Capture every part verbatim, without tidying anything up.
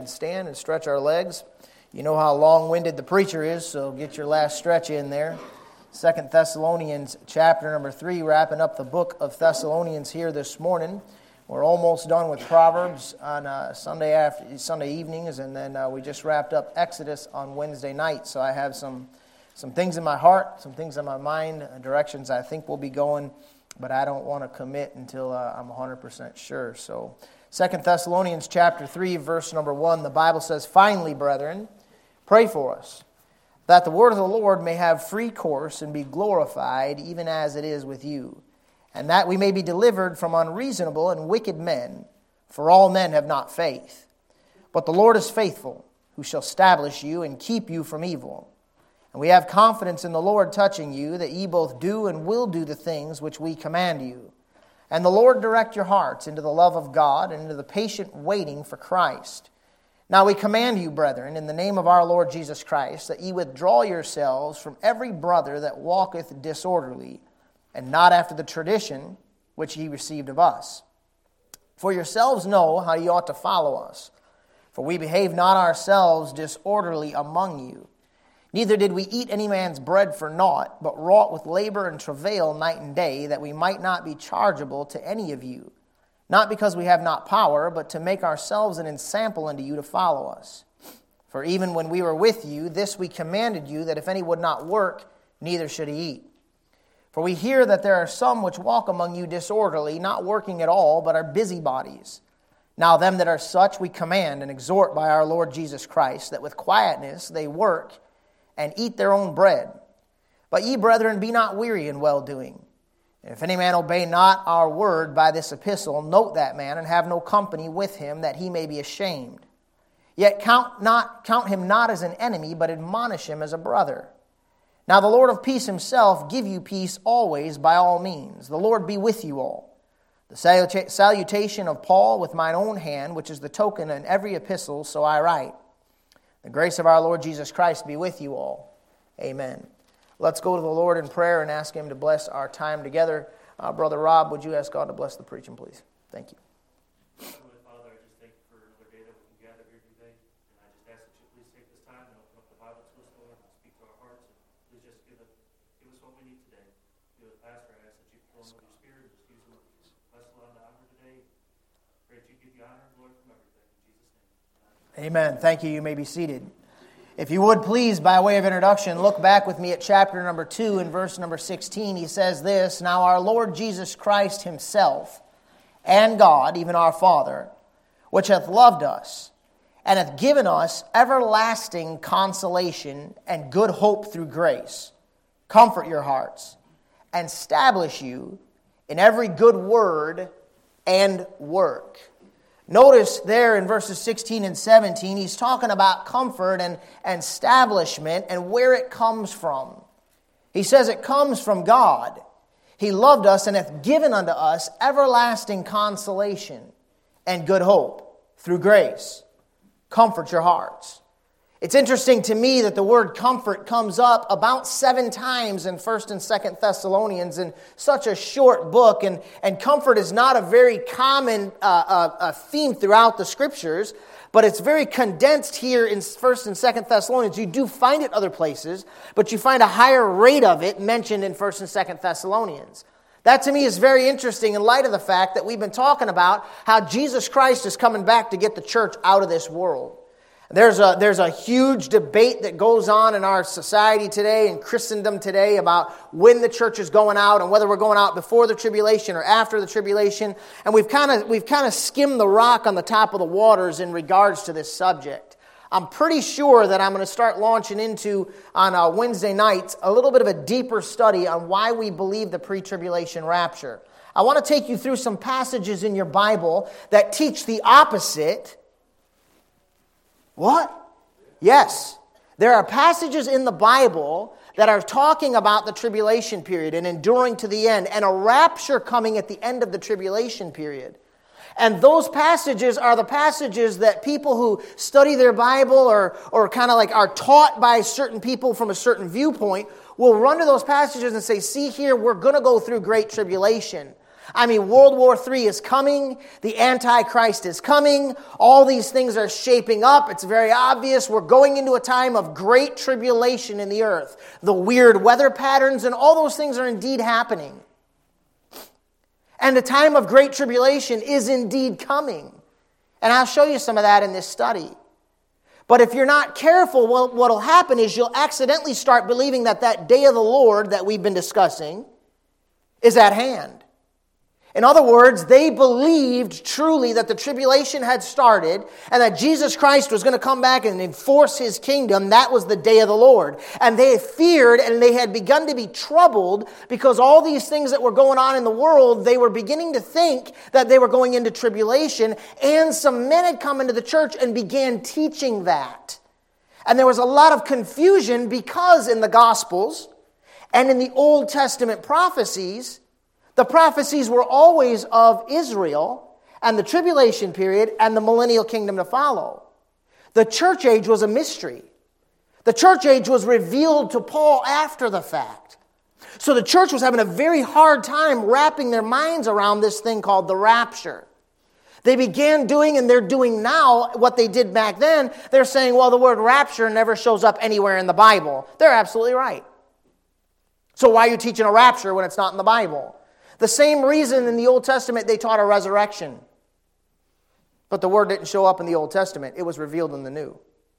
Stand and stretch our legs. You know how long-winded the preacher is, so get your last stretch in there. Second Thessalonians chapter number three, wrapping up the book of Thessalonians here this morning. We're almost done with Proverbs on uh, Sunday after Sunday evenings, and then uh, we just wrapped up Exodus on Wednesday night. So I have some some things in my heart, some things in my mind, uh, directions I think we'll be going, but I don't want to commit until uh, I'm one hundred percent sure. So Second Thessalonians chapter three, verse number one, the Bible says, "Finally, brethren, pray for us, that the word of the Lord may have free course and be glorified, even as it is with you, and that we may be delivered from unreasonable and wicked men, for all men have not faith. But the Lord is faithful, who shall establish you and keep you from evil. And we have confidence in the Lord touching you, that ye both do and will do the things which we command you. And the Lord direct your hearts into the love of God and into the patient waiting for Christ. Now we command you, brethren, in the name of our Lord Jesus Christ, that ye withdraw yourselves from every brother that walketh disorderly, and not after the tradition which ye received of us. For yourselves know how ye ought to follow us. For we behave not ourselves disorderly among you. Neither did we eat any man's bread for naught, but wrought with labor and travail night and day, that we might not be chargeable to any of you. Not because we have not power, but to make ourselves an ensample unto you to follow us. For even when we were with you, this we commanded you, that if any would not work, neither should he eat. For we hear that there are some which walk among you disorderly, not working at all, but are busybodies. Now them that are such we command and exhort by our Lord Jesus Christ, that with quietness they work and eat their own bread. But ye, brethren, be not weary in well-doing. And if any man obey not our word by this epistle, note that man, and have no company with him, that he may be ashamed. Yet count not count him not as an enemy, but admonish him as a brother. Now the Lord of peace himself give you peace always by all means. The Lord be with you all. The salutation of Paul with mine own hand, which is the token in every epistle, so I write. The grace of our Lord Jesus Christ be with you all. Amen." Let's go to the Lord in prayer and ask Him to bless our time together. Uh, Brother Rob, would you ask God to bless the preaching, please? Thank you. Heavenly Father, I just thank you for another day that we can gather here today. And I just ask that you please take this time and open up the Bible to us, Lord, and speak to our hearts. And please just give, it, give us what we need today. Be with Pastor. I ask that you fill him with your Spirit and just use him with vessel on the honor today. Pray that you give you honor and glory from everything. In Jesus' name. Amen. Thank you. You may be seated. If you would please, by way of introduction, look back with me at chapter number two and verse number sixteen. He says this, "Now our Lord Jesus Christ himself and God, even our Father, which hath loved us and hath given us everlasting consolation and good hope through grace, comfort your hearts and establish you in every good word and work." Notice there in verses sixteen and seventeen, he's talking about comfort and, and establishment and where it comes from. He says it comes from God. He loved us and hath given unto us everlasting consolation and good hope through grace. Comfort your hearts. It's interesting to me that the word comfort comes up about seven times in First and Second Thessalonians in such a short book. And, and comfort is not a very common uh, uh, uh, theme throughout the Scriptures, but it's very condensed here in First and Second Thessalonians. You do find it other places, but you find a higher rate of it mentioned in First and Second Thessalonians. That to me is very interesting in light of the fact that we've been talking about how Jesus Christ is coming back to get the church out of this world. There's a, there's a huge debate that goes on in our society today, in Christendom today, about when the church is going out and whether we're going out before the tribulation or after the tribulation. And we've kind of we've kind of skimmed the rock on the top of the waters in regards to this subject. I'm pretty sure that I'm going to start launching into, on uh, Wednesday nights, a little bit of a deeper study on why we believe the pre-tribulation rapture. I want to take you through some passages in your Bible that teach the opposite. What? Yes. There are passages in the Bible that are talking about the tribulation period and enduring to the end and a rapture coming at the end of the tribulation period. And those passages are the passages that people who study their Bible or, or kind of like are taught by certain people from a certain viewpoint will run to those passages and say, see here, we're going to go through great tribulation. I mean, World War Three is coming. The Antichrist is coming. All these things are shaping up. It's very obvious. We're going into a time of great tribulation in the earth. The weird weather patterns and all those things are indeed happening. And the time of great tribulation is indeed coming. And I'll show you some of that in this study. But if you're not careful, well, what will happen is you'll accidentally start believing that that day of the Lord that we've been discussing is at hand. In other words, they believed truly that the tribulation had started and that Jesus Christ was going to come back and enforce his kingdom. That was the day of the Lord. And they feared and they had begun to be troubled because all these things that were going on in the world, they were beginning to think that they were going into tribulation. And some men had come into the church and began teaching that. And there was a lot of confusion because in the Gospels and in the Old Testament prophecies, the prophecies were always of Israel and the tribulation period and the millennial kingdom to follow. The church age was a mystery. The church age was revealed to Paul after the fact. So the church was having a very hard time wrapping their minds around this thing called the rapture. They began doing, and they're doing now, what they did back then. They're saying, well, the word rapture never shows up anywhere in the Bible. They're absolutely right. So why are you teaching a rapture when it's not in the Bible? The same reason in the Old Testament they taught a resurrection. But the word didn't show up in the Old Testament. It was revealed in the New.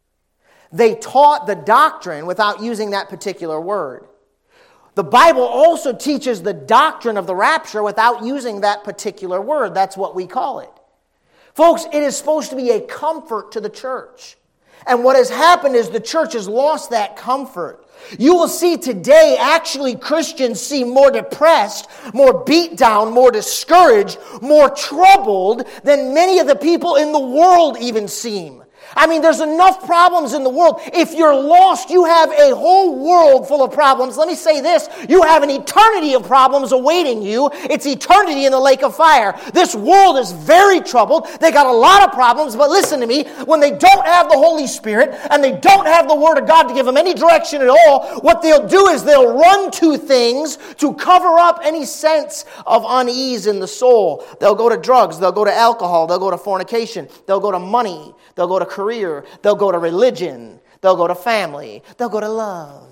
They taught the doctrine without using that particular word. The Bible also teaches the doctrine of the rapture without using that particular word. That's what we call it. Folks, it is supposed to be a comfort to the church. And what has happened is the church has lost that comfort. You will see today, actually, Christians seem more depressed, more beat down, more discouraged, more troubled than many of the people in the world even seem. I mean, there's enough problems in the world. If you're lost, you have a whole world full of problems. Let me say this. You have an eternity of problems awaiting you. It's eternity in the lake of fire. This world is very troubled. They got a lot of problems, but listen to me. When they don't have the Holy Spirit and they don't have the Word of God to give them any direction at all, what they'll do is they'll run to things to cover up any sense of unease in the soul. They'll go to drugs. They'll go to alcohol. They'll go to fornication. They'll go to money. They'll go to career. They'll go to religion. They'll go to family. They'll go to love.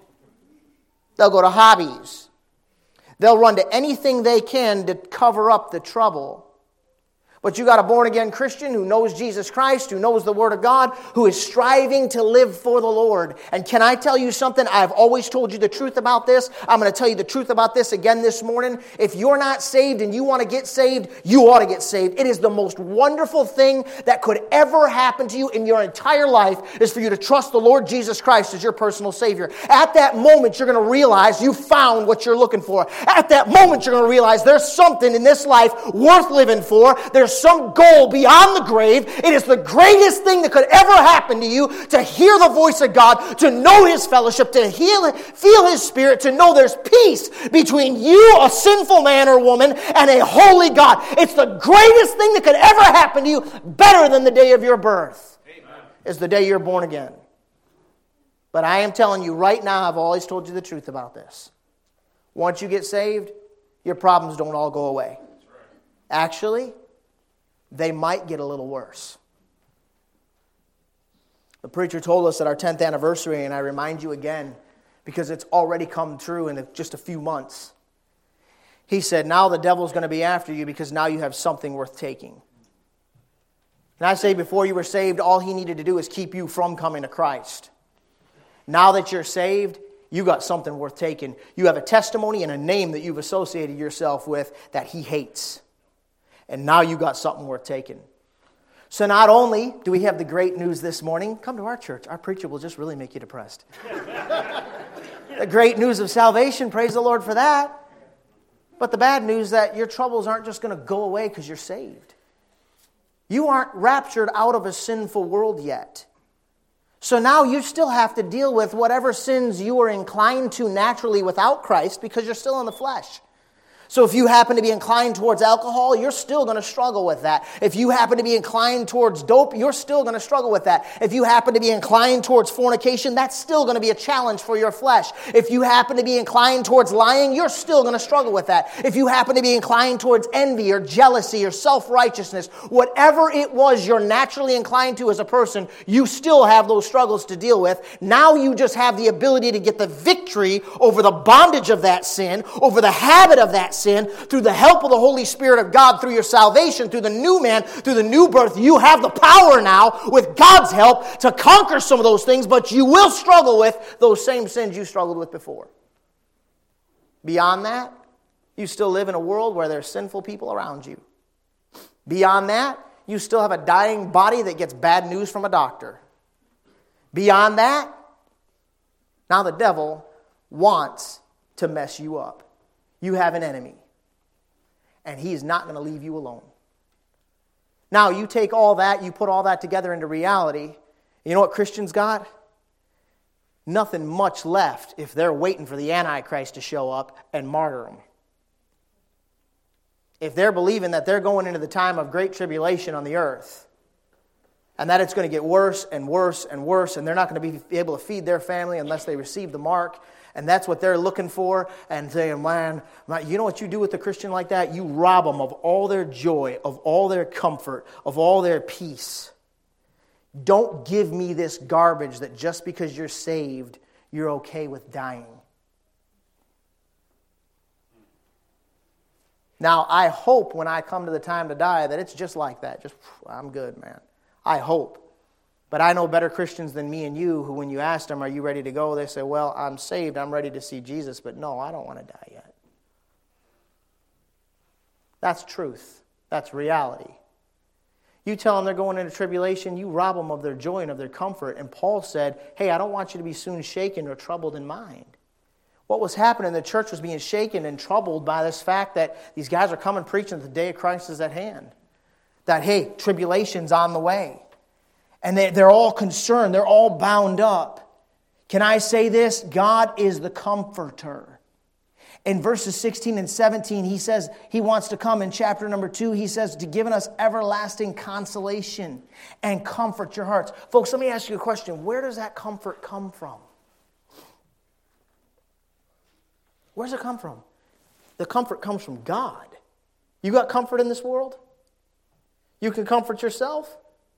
They'll go to hobbies. They'll run to anything they can to cover up the trouble. But you got a born-again Christian who knows Jesus Christ, who knows the Word of God, who is striving to live for the Lord. And can I tell you something? I've always told you the truth about this. I'm going to tell you the truth about this again this morning. If you're not saved and you want to get saved, you ought to get saved. It is the most wonderful thing that could ever happen to you in your entire life is for you to trust the Lord Jesus Christ as your personal Savior. At that moment, you're going to realize you found what you're looking for. At that moment, you're going to realize there's something in this life worth living for. There's some goal beyond the grave. It is the greatest thing that could ever happen to you to hear the voice of God, to know His fellowship, to heal, feel His Spirit, to know there's peace between you, a sinful man or woman, and a holy God. It's the greatest thing that could ever happen to you, better than the day of your birth. Amen. Is the day you're born again. But I am telling you right now, I've always told you the truth about this. Once you get saved, your problems don't all go away. Actually, they might get a little worse. The preacher told us at our tenth anniversary, and I remind you again, because it's already come true in just a few months. He said, now the devil's going to be after you because now you have something worth taking. And I say before you were saved, all he needed to do is keep you from coming to Christ. Now that you're saved, you got something worth taking. You have a testimony and a name that you've associated yourself with that he hates. And now you got something worth taking. So not only do we have the great news this morning, come to our church. Our preacher will just really make you depressed. The great news of salvation, praise the Lord for that. But the bad news that your troubles aren't just going to go away because you're saved. You aren't raptured out of a sinful world yet. So now you still have to deal with whatever sins you are inclined to naturally without Christ because you're still in the flesh. So if you happen to be inclined towards alcohol, you're still going to struggle with that. If you happen to be inclined towards dope, you're still going to struggle with that. If you happen to be inclined towards fornication, that's still going to be a challenge for your flesh. If you happen to be inclined towards lying, you're still going to struggle with that. If you happen to be inclined towards envy or jealousy or self-righteousness, whatever it was you're naturally inclined to as a person, you still have those struggles to deal with. Now you just have the ability to get the victory over the bondage of that sin, over the habit of that sin, through the help of the Holy Spirit of God, through your salvation, through the new man, through the new birth. You have the power now, with God's help, to conquer some of those things, but you will struggle with those same sins you struggled with before. Beyond that, you still live in a world where there's sinful people around you. Beyond that, you still have a dying body that gets bad news from a doctor. Beyond that, now the devil wants to mess you up. You have an enemy, and he is not going to leave you alone. Now, you take all that, you put all that together into reality. You know what Christians got? Nothing much left if they're waiting for the Antichrist to show up and martyr them. If they're believing that they're going into the time of great tribulation on the earth, and that it's going to get worse and worse and worse, and they're not going to be able to feed their family unless they receive the mark, and that's what they're looking for, and saying, man, you know what you do with a Christian like that? You rob them of all their joy, of all their comfort, of all their peace. Don't give me this garbage that just because you're saved, you're okay with dying. Now, I hope when I come to the time to die that it's just like that. Just, I'm good, man. I hope. But I know better Christians than me and you who, when you ask them, are you ready to go? They say, well, I'm saved. I'm ready to see Jesus. But no, I don't want to die yet. That's truth. That's reality. You tell them they're going into tribulation, you rob them of their joy and of their comfort. And Paul said, hey, I don't want you to be soon shaken or troubled in mind. What was happening, the church was being shaken and troubled by this fact that these guys are coming preaching that the day of Christ is at hand. That, hey, tribulation's on the way. And they, they're all concerned. They're all bound up. Can I say this? God is the comforter. In verses sixteen and seventeen, he says he wants to come. In chapter number two, he says to give us everlasting consolation and comfort your hearts. Folks, let me ask you a question. Where does that comfort come from? Where does it come from? The comfort comes from God. You got comfort in this world? You can comfort yourself?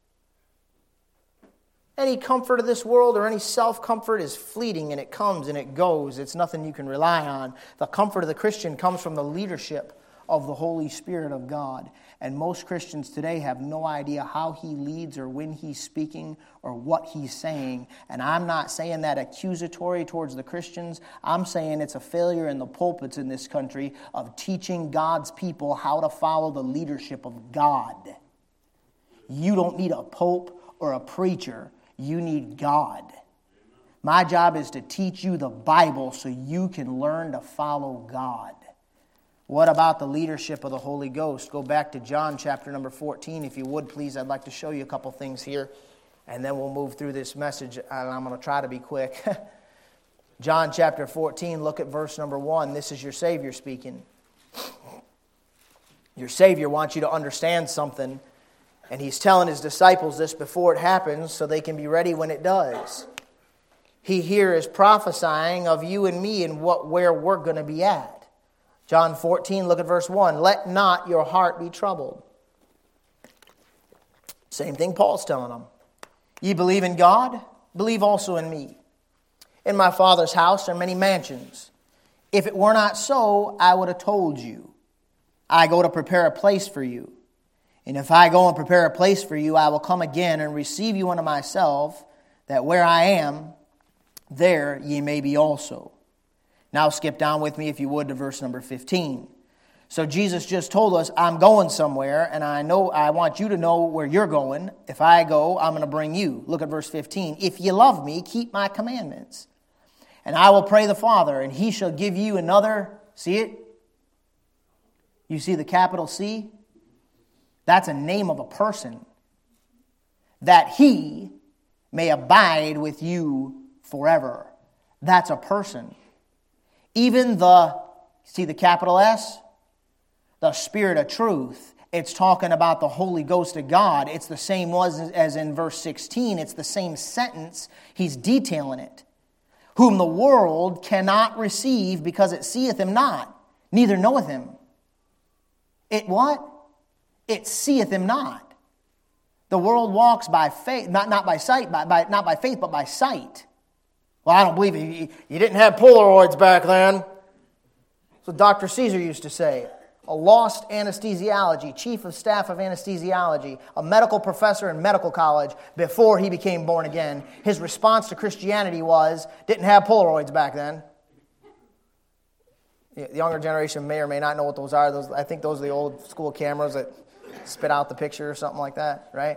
Any comfort of this world or any self-comfort is fleeting, and it comes and it goes. It's nothing you can rely on. The comfort of the Christian comes from the leadership of the Holy Spirit of God. And most Christians today have no idea how He leads or when He's speaking or what He's saying. And I'm not saying that accusatory towards the Christians. I'm saying it's a failure in the pulpits in this country of teaching God's people how to follow the leadership of God. You don't need a pope or a preacher. You need God. My job is to teach you the Bible so you can learn to follow God. What about the leadership of the Holy Ghost? Go back to John chapter number fourteen, if you would, please. I'd like to show you a couple things here, and then we'll move through this message, and I'm going to try to be quick. John chapter fourteen, look at verse number one. This is your Savior speaking. Your Savior wants you to understand something, and He's telling His disciples this before it happens so they can be ready when it does. He here is prophesying of you and me and what where we're going to be at. John fourteen, look at verse one. Let not your heart be troubled. Same thing Paul's telling them. Ye believe in God, believe also in me. In my Father's house are many mansions. If it were not so, I would have told you. I go to prepare a place for you. And if I go and prepare a place for you, I will come again and receive you unto myself, that where I am, there ye may be also. Now skip down with me, if you would, to verse number fifteen. So Jesus just told us, I'm going somewhere, and I know I want you to know where you're going. If I go, I'm going to bring you. Look at verse fifteen. If ye love me, keep my commandments. And I will pray the Father, and He shall give you another, see it? You see the capital C? That's a name of a person. That He may abide with you forever. That's a person. Even the, see the capital S? the Spirit of truth. It's talking about the Holy Ghost of God. It's the same was as in verse sixteen. It's the same sentence. He's detailing it. Whom the world cannot receive because it seeth him not, neither knoweth him. It what? It seeth him not. The world walks by faith, not, not by sight, by, by, not by faith, but by sight. Well, I don't believe it. You, you didn't have Polaroids back then. That's what Doctor Caesar used to say. A lost anesthesiology, chief of staff of anesthesiology, a medical professor in medical college before he became born again. His response to Christianity was, didn't have Polaroids back then. The younger generation may or may not know what those are. Those, I think those are the old school cameras that spit out the picture or something like that, right?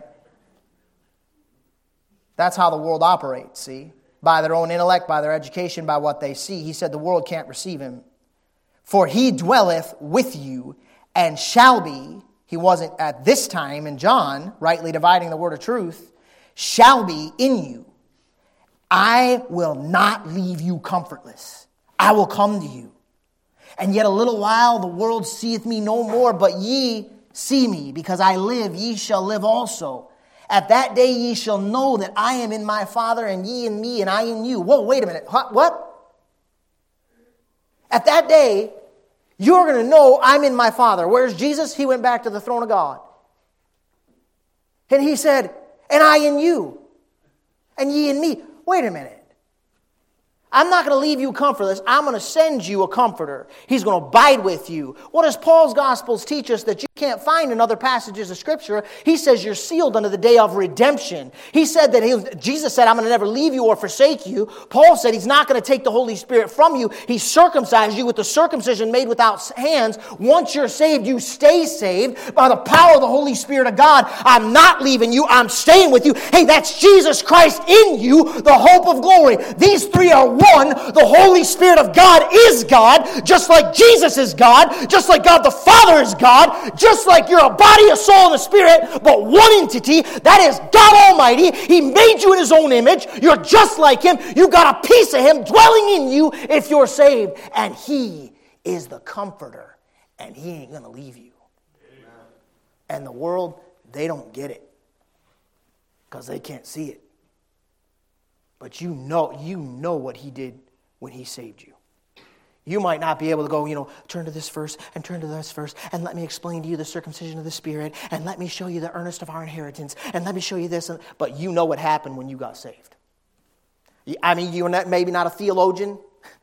That's how the world operates, see? By their own intellect, by their education, by what they see. He said the world can't receive him. For he dwelleth with you and shall be, he wasn't at this time in John, rightly dividing the word of truth, shall be in you. I will not leave you comfortless. I will come to you. And yet a little while the world seeth me no more, but ye see me, because I live, ye shall live also. At that day ye shall know that I am in my Father, and ye in me, and I in you. Whoa, wait a minute. What? At that day, you're going to know I'm in my Father. Where's Jesus? He went back to the throne of God. And he said, and I in you, and ye in me. Wait a minute. I'm not going to leave you comfortless. I'm going to send you a comforter. He's going to abide with you. What does Paul's Gospels teach us that you can't find in other passages of Scripture? He says you're sealed unto the day of redemption. He said that he, Jesus said, I'm going to never leave you or forsake you. Paul said he's not going to take the Holy Spirit from you. He circumcised you with the circumcision made without hands. Once you're saved, you stay saved by the power of the Holy Spirit of God. I'm not leaving you. I'm staying with you. Hey, that's Jesus Christ in you, the hope of glory. These three are one. One, the Holy Spirit of God is God, just like Jesus is God, just like God the Father is God, just like you're a body, a soul, and a spirit, but one entity. That is God Almighty. He made you in His own image. You're just like Him. You got a piece of Him dwelling in you if you're saved. And He is the comforter, and He ain't going to leave you. Amen. And the world, they don't get it because they can't see it. But you know, you know what He did when He saved you. You might not be able to go, you know, turn to this verse and turn to this verse and let me explain to you the circumcision of the Spirit and let me show you the earnest of our inheritance and let me show you this. But you know what happened when you got saved. I mean, you're not, maybe not a theologian,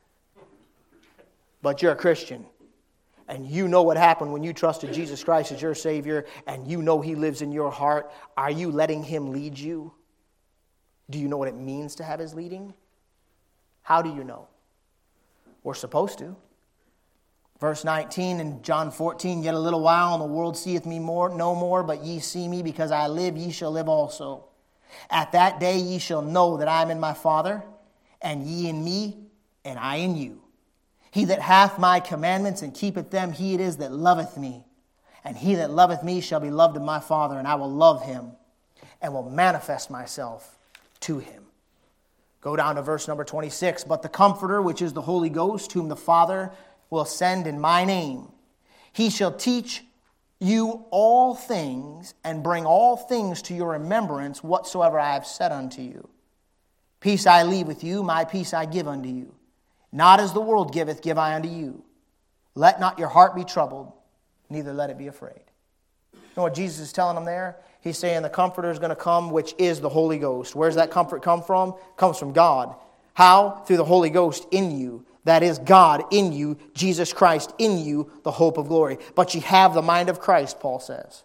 but you're a Christian. And you know what happened when you trusted Jesus Christ as your Savior and you know He lives in your heart. Are you letting Him lead you? Do you know what it means to have His leading? How do you know? We're supposed to. Verse nineteen in John fourteen, yet a little while, and the world seeth me more, no more, but ye see me, because I live, ye shall live also. At that day ye shall know that I am in my Father, and ye in me, and I in you. He that hath my commandments and keepeth them, he it is that loveth me. And he that loveth me shall be loved of my Father, and I will love him, and will manifest myself to him. Go down to verse number twenty-six. But the Comforter, which is the Holy Ghost, whom the Father will send in my name, He shall teach you all things, and bring all things to your remembrance whatsoever I have said unto you. Peace I leave with you, my peace I give unto you. Not as the world giveth, give I unto you. Let not your heart be troubled, neither let it be afraid. You know what Jesus is telling them there? He's saying the Comforter is going to come, which is the Holy Ghost. Where does that comfort come from? It comes from God. How? Through the Holy Ghost in you. That is God in you, Jesus Christ in you, the hope of glory. But you have the mind of Christ, Paul says,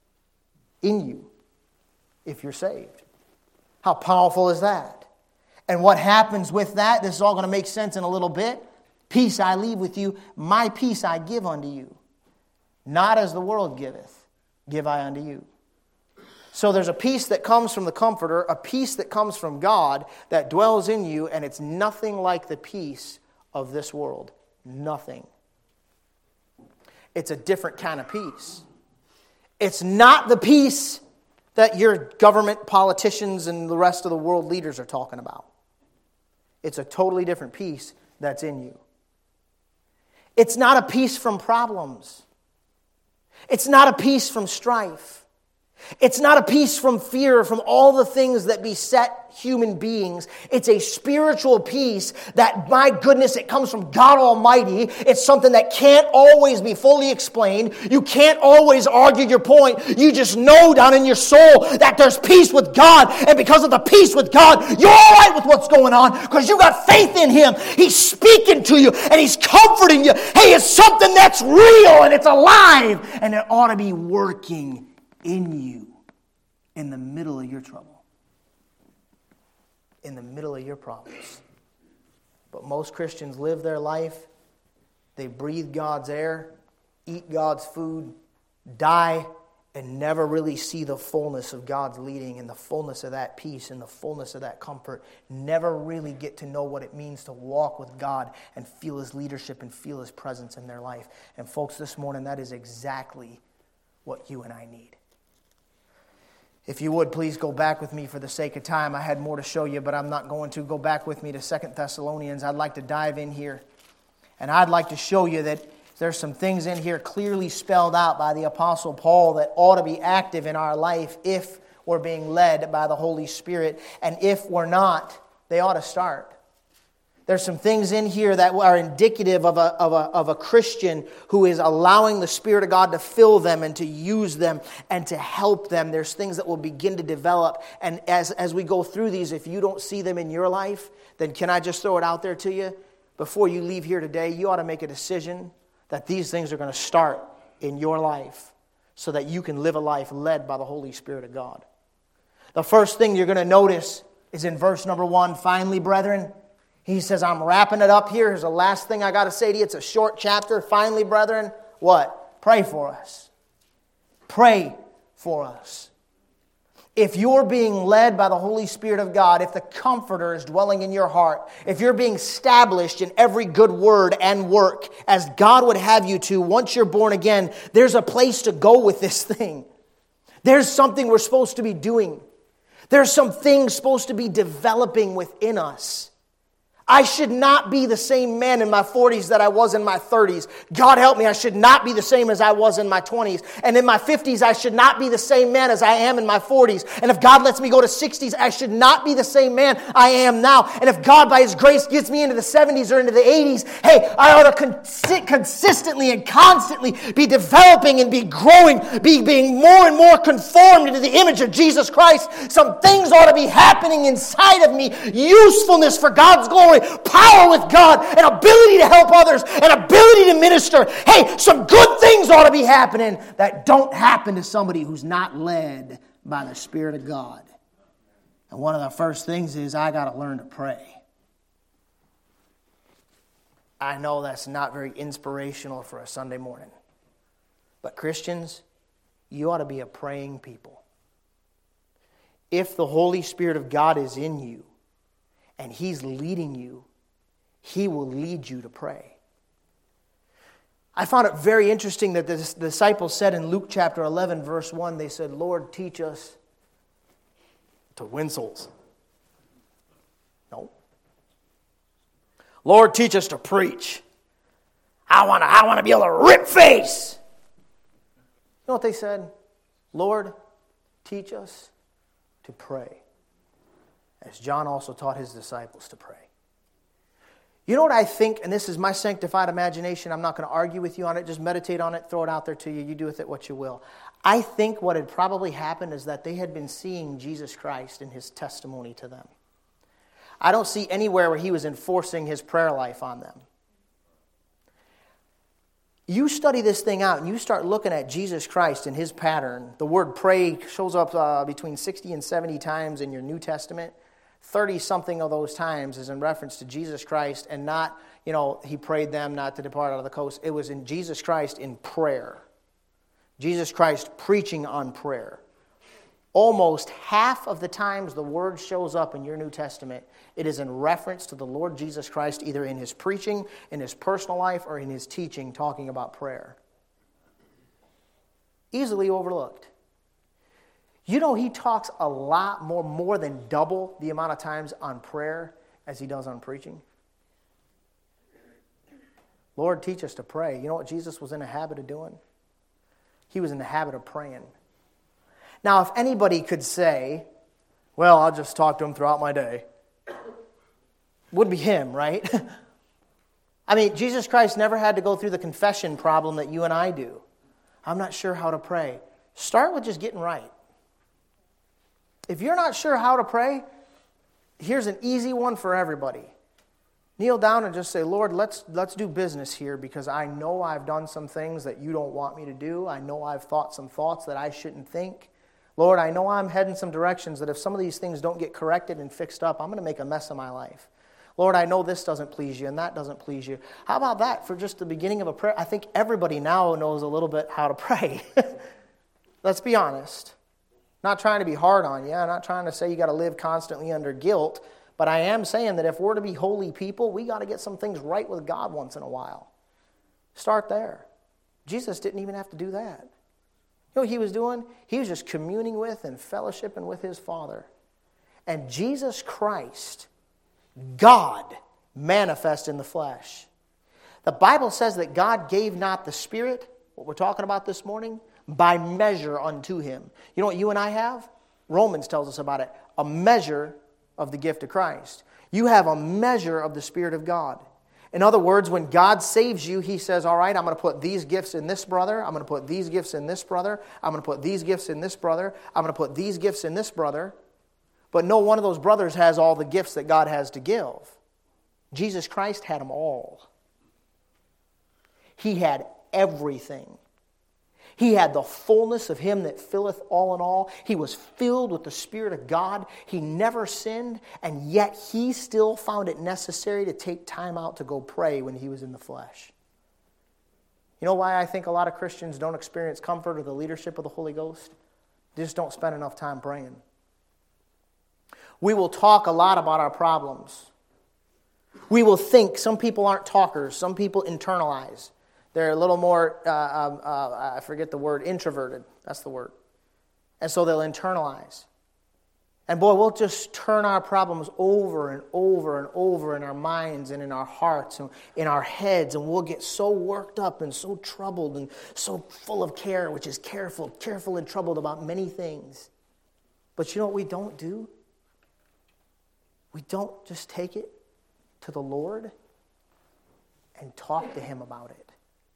in you, if you're saved. How powerful is that? And what happens with that? This is all going to make sense in a little bit. Peace I leave with you, my peace I give unto you. Not as the world giveth, give I unto you. So there's a peace that comes from the Comforter, a peace that comes from God that dwells in you, and it's nothing like the peace of this world. Nothing. It's a different kind of peace. It's not the peace that your government politicians and the rest of the world leaders are talking about. It's a totally different peace that's in you. It's not a peace from problems. It's not a peace from strife. It's not a peace from fear, from all the things that beset human beings. It's a spiritual peace that, my goodness, it comes from God Almighty. It's something that can't always be fully explained. You can't always argue your point. You just know down in your soul that there's peace with God. And because of the peace with God, you're all right with what's going on because you got faith in Him. He's speaking to you and He's comforting you. Hey, it's something that's real and it's alive and it ought to be working in you, in the middle of your trouble, in the middle of your problems. But most Christians live their life, they breathe God's air, eat God's food, die, and never really see the fullness of God's leading and the fullness of that peace and the fullness of that comfort. Never really get to know what it means to walk with God and feel His leadership and feel His presence in their life. And folks, this morning, that is exactly what you and I need. If you would, please go back with me for the sake of time. I had more to show you, but I'm not going to. Go back with me to Second Thessalonians. I'd like to dive in here. And I'd like to show you that there's some things in here clearly spelled out by the Apostle Paul that ought to be active in our life if we're being led by the Holy Spirit. And if we're not, they ought to start. There's some things in here that are indicative of a, of, a, of a Christian who is allowing the Spirit of God to fill them and to use them and to help them. There's things that will begin to develop. And as, as we go through these, if you don't see them in your life, then can I just throw it out there to you? Before you leave here today, you ought to make a decision that these things are going to start in your life so that you can live a life led by the Holy Spirit of God. The first thing you're going to notice is in verse number one, finally, brethren. He says, I'm wrapping it up here. Here's the last thing I got to say to you. It's a short chapter. Finally, brethren, what? Pray for us. Pray for us. If you're being led by the Holy Spirit of God, if the Comforter is dwelling in your heart, if you're being established in every good word and work as God would have you to, once you're born again, there's a place to go with this thing. There's something we're supposed to be doing. There's some things supposed to be developing within us. I should not be the same man in my forties that I was in my thirties. God help me, I should not be the same as I was in my twenties. And in my fifties, I should not be the same man as I am in my forties. And if God lets me go to sixties, I should not be the same man I am now. And if God, by His grace, gets me into the seventies or into the eighties, hey, I ought to consi- consistently and constantly be developing and be growing, be being more and more conformed into the image of Jesus Christ. Some things ought to be happening inside of me. Usefulness for God's glory. Power with God, an ability to help others, an ability to minister. Hey, some good things ought to be happening that don't happen to somebody who's not led by the Spirit of God. And one of the first things is I got to learn to pray. I know that's not very inspirational for a Sunday morning. But Christians, you ought to be a praying people. If the Holy Spirit of God is in you, and He's leading you, He will lead you to pray. I found it very interesting that the disciples said in Luke chapter eleven, verse one, they said, Lord, teach us to win souls. No. Lord, teach us to preach. I want to I want to be able to rip face. You know what they said? Lord, teach us to pray. As John also taught his disciples to pray. You know what I think, and this is my sanctified imagination, I'm not going to argue with you on it, just meditate on it, throw it out there to you, you do with it what you will. I think what had probably happened is that they had been seeing Jesus Christ in His testimony to them. I don't see anywhere where He was enforcing His prayer life on them. You study this thing out and you start looking at Jesus Christ and His pattern. The word pray shows up uh, between sixty and seventy times in your New Testament. thirty-something of those times is in reference to Jesus Christ and not, you know, He prayed them not to depart out of the coast. It was in Jesus Christ in prayer. Jesus Christ preaching on prayer. Almost half of the times the word shows up in your New Testament, it is in reference to the Lord Jesus Christ, either in His preaching, in His personal life, or in His teaching, talking about prayer. Easily overlooked. You know, He talks a lot more, more than double the amount of times on prayer as He does on preaching. Lord, teach us to pray. You know what Jesus was in a habit of doing? He was in the habit of praying. Now, if anybody could say, well, I'll just talk to him throughout my day, would be him, right? I mean, Jesus Christ never had to go through the confession problem that you and I do. I'm not sure how to pray. Start with just getting right. If you're not sure how to pray, here's an easy one for everybody. Kneel down and just say, Lord, let's let's do business here because I know I've done some things that you don't want me to do. I know I've thought some thoughts that I shouldn't think. Lord, I know I'm heading some directions that if some of these things don't get corrected and fixed up, I'm going to make a mess of my life. Lord, I know this doesn't please you and that doesn't please you. How about that for just the beginning of a prayer? I think everybody now knows a little bit how to pray. Let's be honest. Not trying to be hard on you. I'm not trying to say you got to live constantly under guilt. But I am saying that if we're to be holy people, we got to get some things right with God once in a while. Start there. Jesus didn't even have to do that. You know what he was doing? He was just communing with and fellowshipping with his Father. And Jesus Christ, God, manifest in the flesh. The Bible says that God gave not the Spirit, what we're talking about this morning, by measure unto him. You know what you and I have? Romans tells us about it. A measure of the gift of Christ. You have a measure of the Spirit of God. In other words, when God saves you, he says, all right, I'm going to put these gifts in this brother. I'm going to put these gifts in this brother. I'm going to put these gifts in this brother. I'm going to put these gifts in this brother. But no one of those brothers has all the gifts that God has to give. Jesus Christ had them all. He had everything. He had the fullness of him that filleth all in all. He was filled with the Spirit of God. He never sinned, and yet he still found it necessary to take time out to go pray when he was in the flesh. You know why I think a lot of Christians don't experience comfort or the leadership of the Holy Ghost? They just don't spend enough time praying. We will talk a lot about our problems. We will think. Some people aren't talkers. Some people internalize. They're a little more, uh, uh, uh, I forget the word, introverted. That's the word. And so they'll internalize. And boy, we'll just turn our problems over and over and over in our minds and in our hearts and in our heads. And we'll get so worked up and so troubled and so full of care, which is careful, careful and troubled about many things. But you know what we don't do? We don't just take it to the Lord and talk to him about it.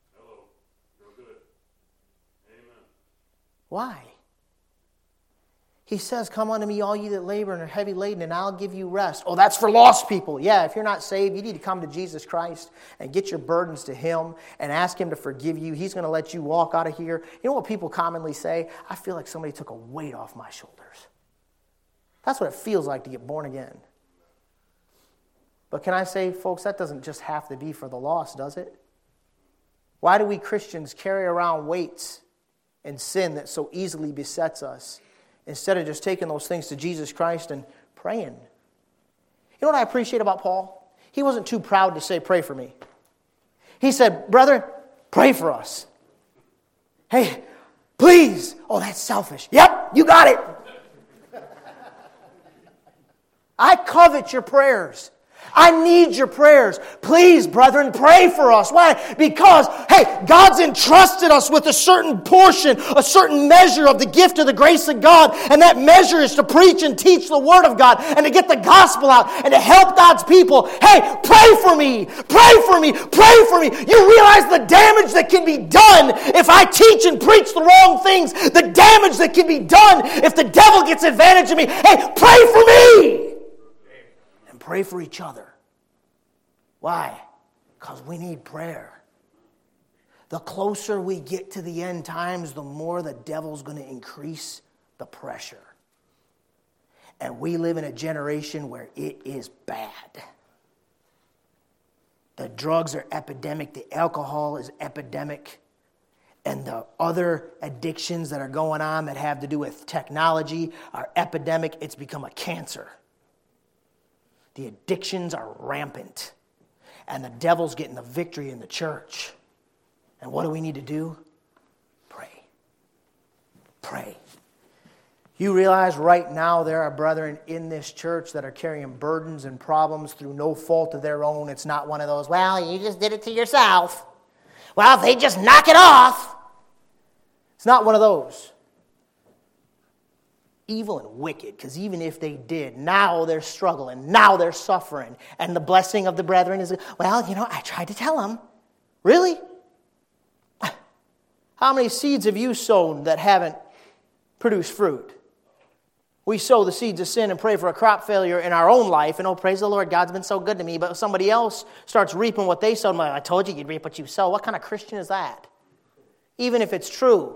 Why? He says, come unto me, all ye that labor and are heavy laden, and I'll give you rest. Oh, that's for lost people. Yeah, if you're not saved, you need to come to Jesus Christ and get your burdens to him and ask him to forgive you. He's going to let you walk out of here. You know what people commonly say? I feel like somebody took a weight off my shoulders. That's what it feels like to get born again. But can I say, folks, that doesn't just have to be for the lost, does it? Why do we Christians carry around weights and sin that so easily besets us, instead of just taking those things to Jesus Christ and praying? You know what I appreciate about Paul? He wasn't too proud to say, pray for me. He said, brother, pray for us. Hey, please. Oh, that's selfish. Yep, you got it. I covet your prayers. I need your prayers. Please, brethren, pray for us. Why? Because, hey, God's entrusted us with a certain portion, a certain measure of the gift of the grace of God. And that measure is to preach and teach the Word of God and to get the gospel out and to help God's people. Hey, pray for me. Pray for me. Pray for me. You realize the damage that can be done if I teach and preach the wrong things. The damage that can be done if the devil gets advantage of me. Hey, pray for me. Pray for each other. Why? Because we need prayer. The closer we get to the end times, the more the devil's going to increase the pressure. And we live in a generation where it is bad. The drugs are epidemic. The alcohol is epidemic. And the other addictions that are going on that have to do with technology are epidemic. It's become a cancer. The addictions are rampant. And the devil's getting the victory in the church. And what do we need to do? Pray. Pray. You realize right now there are brethren in this church that are carrying burdens and problems through no fault of their own. It's not one of those, well, you just did it to yourself. Well, if they just knock it off. It's not one of those. Evil and wicked, because even if they did, now they're struggling, now they're suffering, and the blessing of the brethren is, well, you know, I tried to tell them. Really? How many seeds have you sown that haven't produced fruit? We sow the seeds of sin and pray for a crop failure in our own life, and oh, praise the Lord, God's been so good to me, but somebody else starts reaping what they sowed. I told you you'd reap what you sow. What kind of Christian is that? Even if it's true,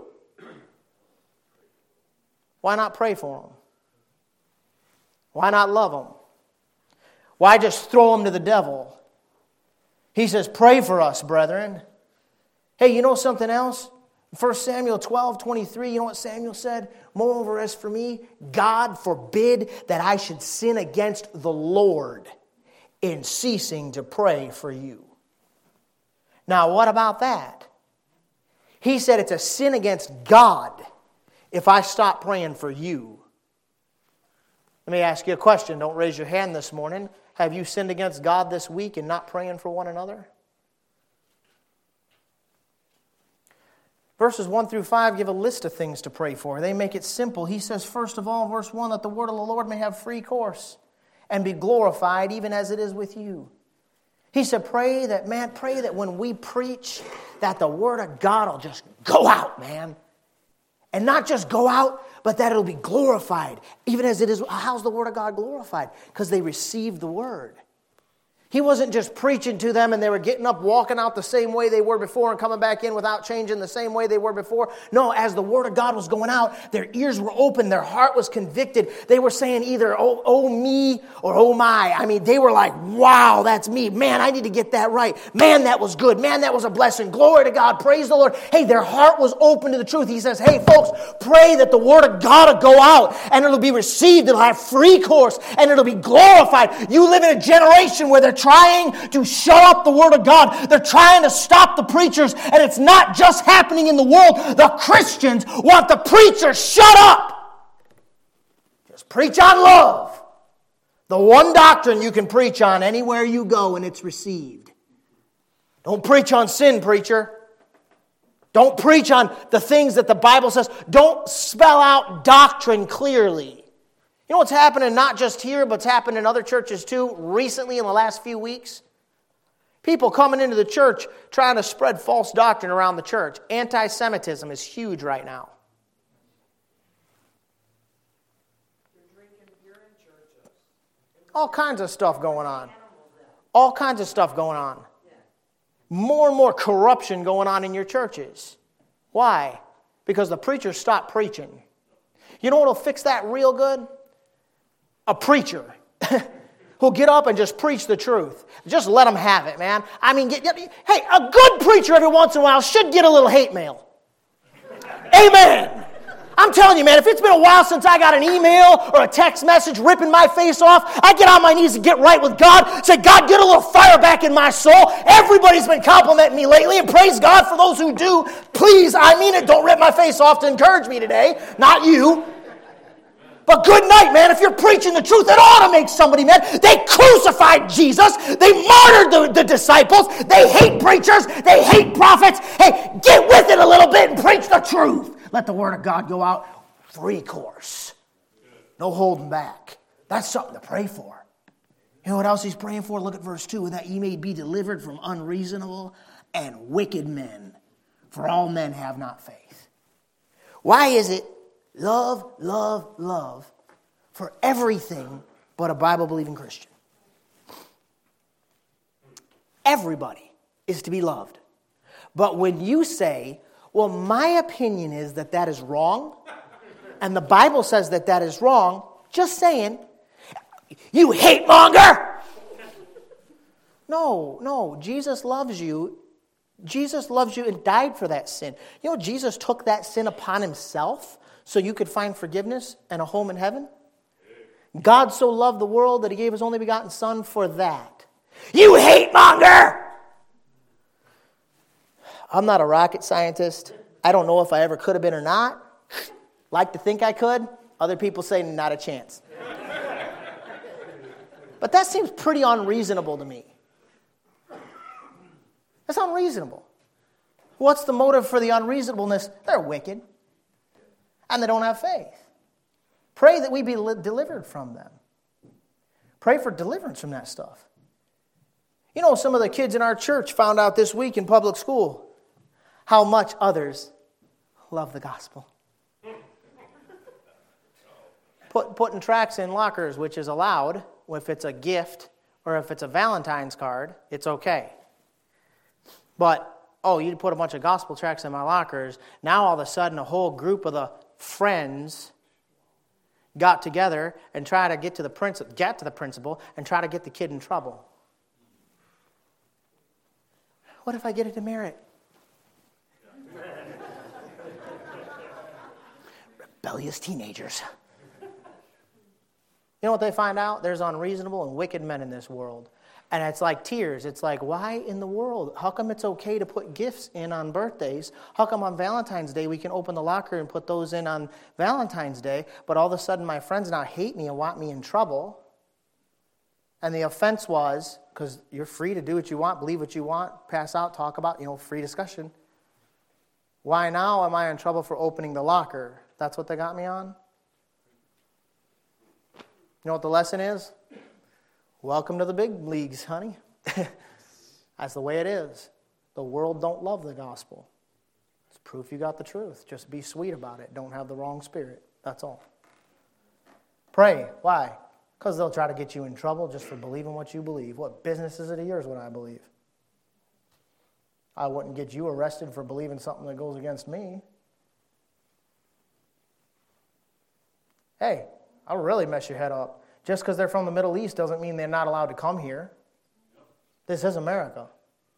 why not pray for them? Why not love them? Why just throw them to the devil? He says, pray for us, brethren. Hey, you know something else? First Samuel twelve twenty-three, you know what Samuel said? Moreover, as for me, God forbid that I should sin against the Lord in ceasing to pray for you. Now, what about that? He said it's a sin against God if I stop praying for you. Let me ask you a question. Don't raise your hand this morning. Have you sinned against God this week and not praying for one another? Verses one through five give a list of things to pray for. They make it simple. He says, first of all, verse one, that the word of the Lord may have free course and be glorified even as it is with you. He said, pray that, man, pray that when we preach, that the word of God will just go out, man. And not just go out, but that it'll be glorified, even as it is. How's the word of God glorified? Because they received the word. He wasn't just preaching to them and they were getting up, walking out the same way they were before and coming back in without changing the same way they were before. No, as the word of God was going out, their ears were open, their heart was convicted. They were saying either, oh, oh me or oh my. I mean, they were like, wow, that's me. Man, I need to get that right. Man, that was good. Man, that was a blessing. Glory to God. Praise the Lord. Hey, their heart was open to the truth. He says, hey, folks, pray that the word of God will go out and it'll be received. It'll have free course and it'll be glorified. You live in a generation where they're trying to shut up the word of God. They're trying to stop the preachers, and it's not just happening in the world. The Christians want the preachers shut up. Just preach on love. The one doctrine you can preach on anywhere you go, and it's received. Don't preach on sin, preacher. Don't preach on the things that the Bible says. Don't spell out doctrine clearly. You know what's happening not just here, but it's happened in other churches too recently in the last few weeks? People coming into the church trying to spread false doctrine around the church. Anti-Semitism is huge right now. All kinds of stuff going on. All kinds of stuff going on. More and more corruption going on in your churches. Why? Because the preachers stopped preaching. You know what will fix that real good? A preacher who'll get up and just preach the truth. Just let them have it, man. I mean, get, get, hey, a good preacher every once in a while should get a little hate mail. Amen. I'm telling you, man, if it's been a while since I got an email or a text message ripping my face off, I get on my knees and get right with God. Say, God, get a little fire back in my soul. Everybody's been complimenting me lately, and praise God for those who do. Please, I mean it, don't rip my face off to encourage me today. Not you. But good night, man. If you're preaching the truth, it ought to make somebody mad. They crucified Jesus. They martyred the, the disciples. They hate preachers. They hate prophets. Hey, get with it a little bit and preach the truth. Let the word of God go out. Free course. No holding back. That's something to pray for. You know what else he's praying for? Look at verse two. That ye may be delivered from unreasonable and wicked men. For all men have not faith. Why is it love, love, love for everything but a Bible-believing Christian? Everybody is to be loved. But when you say, well, my opinion is that that is wrong, and the Bible says that that is wrong, just saying, you hate monger! No, no, Jesus loves you. Jesus loves you and died for that sin. You know, Jesus took that sin upon himself so you could find forgiveness and a home in heaven. God so loved the world that he gave his only begotten Son for that. You hate monger! I'm not a rocket scientist. I don't know if I ever could have been or not. Like to think I could. Other people say not a chance. But that seems pretty unreasonable to me. That's unreasonable. What's the motive for the unreasonableness? They're wicked. and they don't have faith. Pray that we be li- delivered from them. Pray for deliverance from that stuff. You know, some of the kids in our church found out this week in public school how much others love the gospel. Put, putting tracts in lockers, which is allowed, if it's a gift or if it's a Valentine's card, it's okay. But, oh, you put a bunch of gospel tracts in my lockers, now all of a sudden a whole group of the friends got together and try to get to the principal, get to the principal and try to get the kid in trouble. What if I get a demerit? Rebellious teenagers. You know what they find out? There's unreasonable and wicked men in this world. And it's like tears. It's like, why in the world? How come it's okay to put gifts in on birthdays? How come on Valentine's Day we can open the locker and put those in on Valentine's Day, but all of a sudden my friends now hate me and want me in trouble? And the offense was, because you're free to do what you want, believe what you want, pass out, talk about, you know, free discussion. Why now am I in trouble for opening the locker? That's what they got me on? You know what the lesson is? Welcome to the big leagues, honey. That's the way it is. The world don't love the gospel. It's proof you got the truth. Just be sweet about it. Don't have the wrong spirit. That's all. Pray. Why? Because they'll try to get you in trouble just for believing what you believe. What business is it of yours what I believe? I wouldn't get you arrested for believing something that goes against me. Hey, I'll really mess your head up. Just because they're from the Middle East doesn't mean they're not allowed to come here. This is America.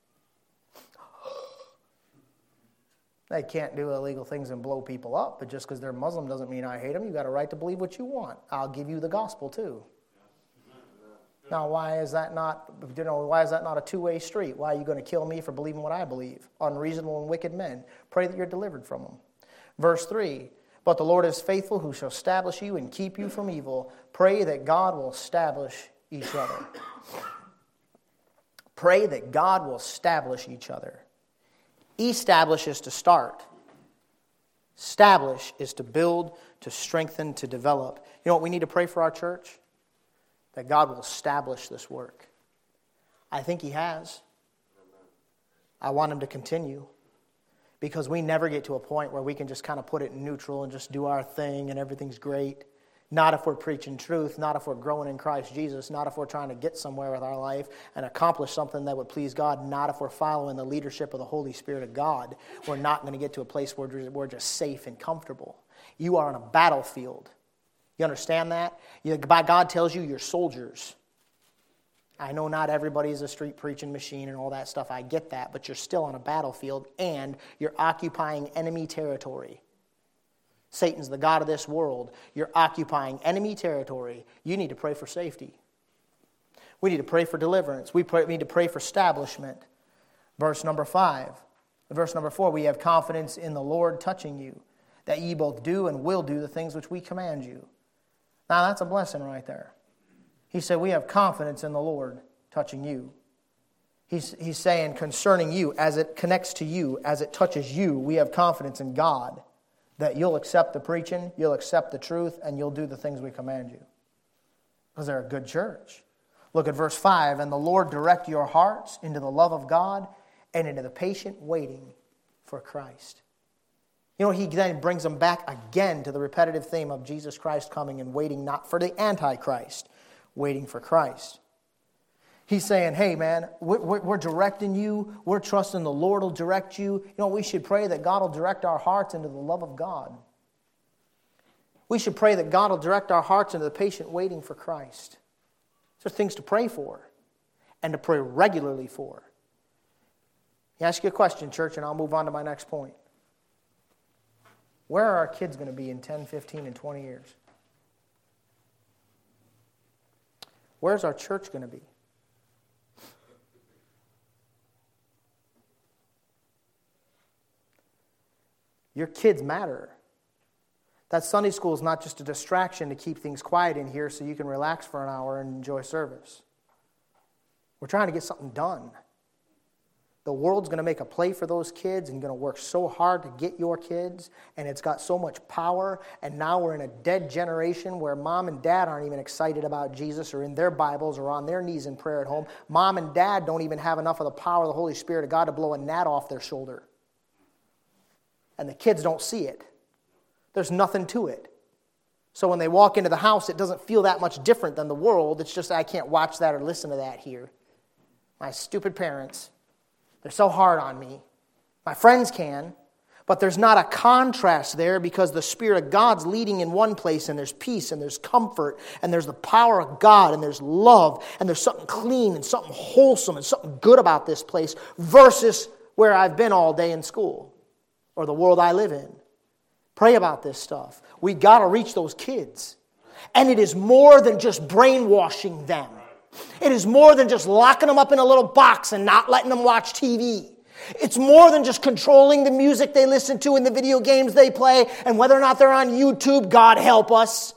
They can't do illegal things and blow people up, but just because they're Muslim doesn't mean I hate them. You got a right to believe what you want. I'll give you the gospel too. Now, why is that not? You know, why is that not a two-way street? Why are you going to kill me for believing what I believe? Unreasonable and wicked men. Pray that you're delivered from them. Verse three. But the Lord is faithful, who shall establish you and keep you from evil. Pray that God will establish each other. Pray that God will establish each other. Establish is to start. Establish is to build, to strengthen, to develop. You know what we need to pray for our church? That God will establish this work. I think He has. I want Him to continue. Because we never get to a point where we can just kind of put it in neutral and just do our thing and everything's great. Not if we're preaching truth, not if we're growing in Christ Jesus, not if we're trying to get somewhere with our life and accomplish something that would please God, not if we're following the leadership of the Holy Spirit of God. We're not going to get to a place where we're just safe and comfortable. You are on a battlefield. You understand that? God tells you you're soldiers. I know not everybody's a street preaching machine and all that stuff. I get that, but you're still on a battlefield and you're occupying enemy territory. Satan's the god of this world. You're occupying enemy territory. You need to pray for safety. We need to pray for deliverance. We pray, need to pray for establishment. Verse number five. Verse number four, we have confidence in the Lord touching you, that ye both do and will do the things which we command you. Now that's a blessing right there. He said, we have confidence in the Lord touching you. He's, he's saying concerning you, as it connects to you, as it touches you, we have confidence in God that you'll accept the preaching, you'll accept the truth, and you'll do the things we command you. Because they're a good church. Look at verse five. And the Lord direct your hearts into the love of God and into the patient waiting for Christ. You know, he then brings them back again to the repetitive theme of Jesus Christ coming and waiting not for the Antichrist, waiting for Christ. He's saying, hey, man, we're, we're directing you. We're trusting the Lord will direct you. You know, we should pray that God will direct our hearts into the love of God. We should pray that God will direct our hearts into the patient waiting for Christ. These are things to pray for and to pray regularly for. I ask you a question, church, and I'll move on to my next point. Where are our kids going to be in ten, fifteen, and twenty years? Where's our church going to be? Your kids matter. That Sunday school is not just a distraction to keep things quiet in here so you can relax for an hour and enjoy service. We're trying to get something done. the world's going to make a play for those kids and going to work so hard to get your kids, and it's got so much power, and now we're in a dead generation where mom and dad aren't even excited about Jesus or in their Bibles or on their knees in prayer at home. Mom and dad don't even have enough of the power of the Holy Spirit of God to blow a gnat off their shoulder. And the kids don't see it. There's nothing to it. So when they walk into the house, it doesn't feel that much different than the world. It's just I can't watch that or listen to that here. My stupid parents. They're so hard on me. My friends can, but there's not a contrast there because the Spirit of God's leading in one place, and there's peace, and there's comfort, and there's the power of God, and there's love, and there's something clean and something wholesome and something good about this place versus where I've been all day in school or the world I live in. Pray about this stuff. We got to reach those kids. And it is more than just brainwashing them. It is more than just locking them up in a little box and not letting them watch T V. It's more than just controlling the music they listen to and the video games they play and whether or not they're on YouTube. God help us.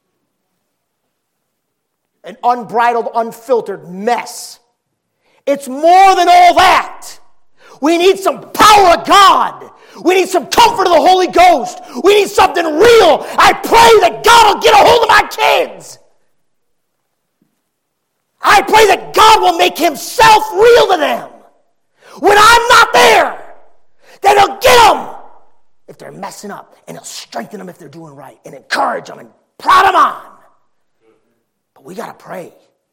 An unbridled, unfiltered mess. It's more than all that. We need some power of God. We need some comfort of the Holy Ghost. We need something real. I pray that God will get a hold of my kids. I pray that God will make himself real to them. When I'm not there, that he'll get them if they're messing up, and he'll strengthen them if they're doing right, and encourage them and prod them on. But we got to pray.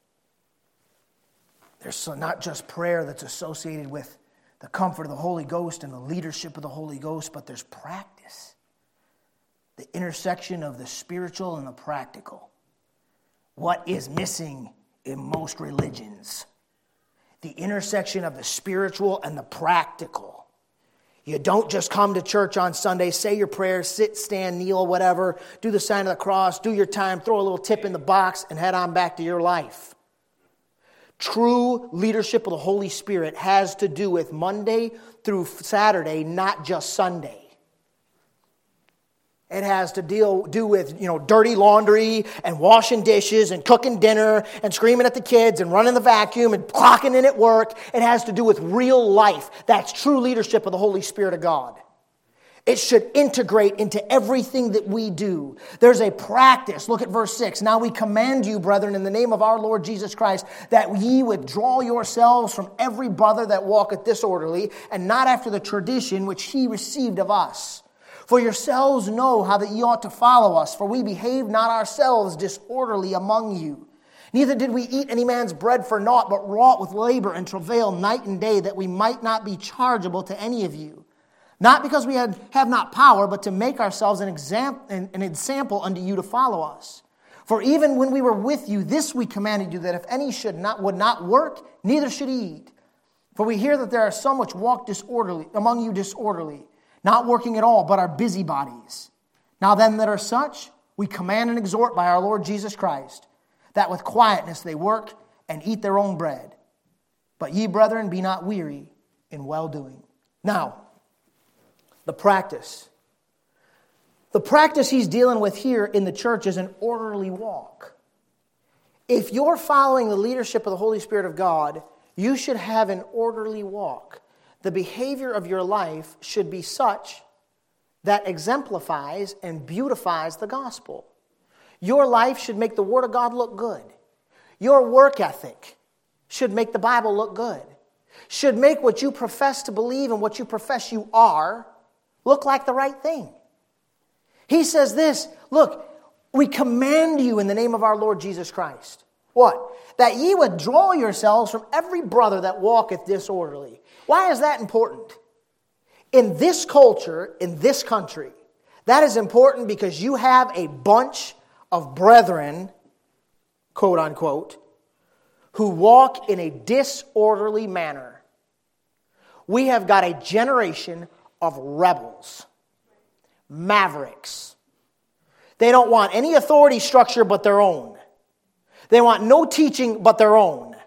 There's not just prayer that's associated with the comfort of the Holy Ghost and the leadership of the Holy Ghost, but there's practice. The intersection of the spiritual and the practical. What is missing in most religions? The intersection of the spiritual and the practical. You don't just come to church on Sunday, say your prayers, sit, stand, kneel, whatever, do the sign of the cross, do your time, throw a little tip in the box, and head on back to your life. True leadership of the Holy Spirit has to do with Monday through Saturday, not just Sunday. It has to deal do with, you know, dirty laundry and washing dishes and cooking dinner and screaming at the kids and running the vacuum and clocking in at work. It has to do with real life. That's true leadership of the Holy Spirit of God. It should integrate into everything that we do. There's a practice. Look at verse six. Now we command you, brethren, in the name of our Lord Jesus Christ, that ye withdraw yourselves from every brother that walketh disorderly, and not after the tradition which he received of us. For yourselves know how that ye ought to follow us, for we behaved not ourselves disorderly among you. Neither did we eat any man's bread for naught, but wrought with labor and travail night and day, that we might not be chargeable to any of you. Not because we had, have not power, but to make ourselves an, exam, an, an example unto you to follow us. For even when we were with you, this we commanded you, that if any should not would not work, neither should he eat. For we hear that there are some which walk disorderly among you disorderly, not working at all, but are busybodies. Now then that are such, we command and exhort by our Lord Jesus Christ, that with quietness they work and eat their own bread. But ye, brethren, be not weary in well-doing. Now, the practice. The practice he's dealing with here in the church is an orderly walk. If you're following the leadership of the Holy Spirit of God, you should have an orderly walk. The behavior of your life should be such that exemplifies and beautifies the gospel. Your life should make the Word of God look good. Your work ethic should make the Bible look good. Should make what you profess to believe and what you profess you are look like the right thing. He says this, look, we command you in the name of our Lord Jesus Christ. What? That ye withdraw yourselves from every brother that walketh disorderly. Why is that important? In this culture, in this country, that is important because you have a bunch of brethren, quote unquote, who walk in a disorderly manner. We have got a generation of rebels, mavericks. They don't want any authority structure but their own. They want no teaching but their own.